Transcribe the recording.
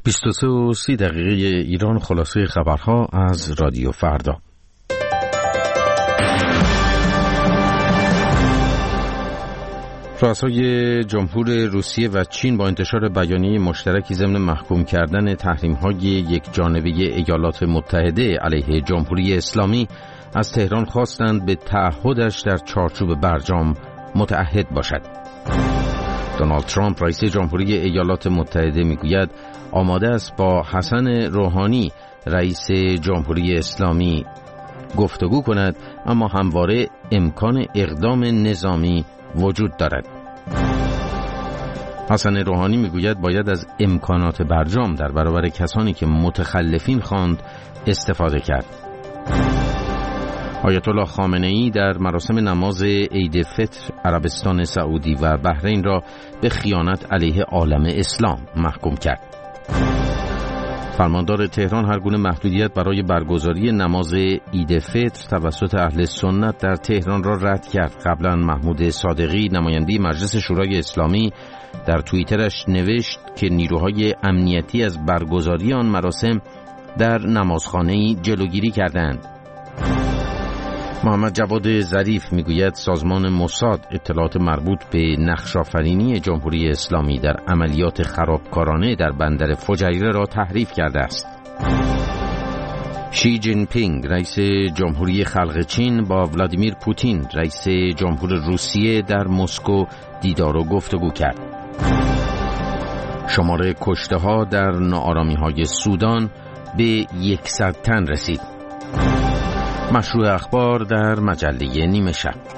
23 و 30 دقیقه ایران. خلاصه خبرها از رادیو فردا. رؤسای جمهور روسیه و چین با انتشار بیانیه مشترکی ضمن محکوم کردن تحریم‌های یکجانبه ایالات متحده علیه جمهوری اسلامی از تهران خواستند به تعهدش در چارچوب برجام متعهد باشد. دونالد ترامپ رئیس جمهوری ایالات متحده میگوید آماده است با حسن روحانی رئیس جمهوری اسلامی گفتگو کند، اما همواره امکان اقدام نظامی وجود دارد. حسن روحانی میگوید باید از امکانات برجام در برابر کسانی که متخلفین خواند استفاده کرد. آیت الله خامنه‌ای در مراسم نماز عید فطر عربستان سعودی و بحرین را به خیانت علیه عالم اسلام محکوم کرد. فرماندار تهران هر گونه محدودیت برای برگزاری نماز عید فطر توسط اهل سنت در تهران را رد کرد. قبلا محمود صادقی نماینده مجلس شورای اسلامی در توییترش نوشت که نیروهای امنیتی از برگزاری آن مراسم در نمازخانه‌ای جلوگیری کردند. محمد جواد ظریف میگوید سازمان موساد اطلاعات مربوط به نقش‌آفرینی جمهوری اسلامی در عملیات خرابکارانه در بندر فجیره را تحریف کرده است. شی جین پینگ رئیس جمهوری خلق چین با ولادیمیر پوتین رئیس جمهور روسیه در مسکو دیدار و گفتگو کرد. شمار کشته‌ها در ناآرامی‌های سودان به 100 تن رسید. مشروع اخبار در مجله نیمه شب.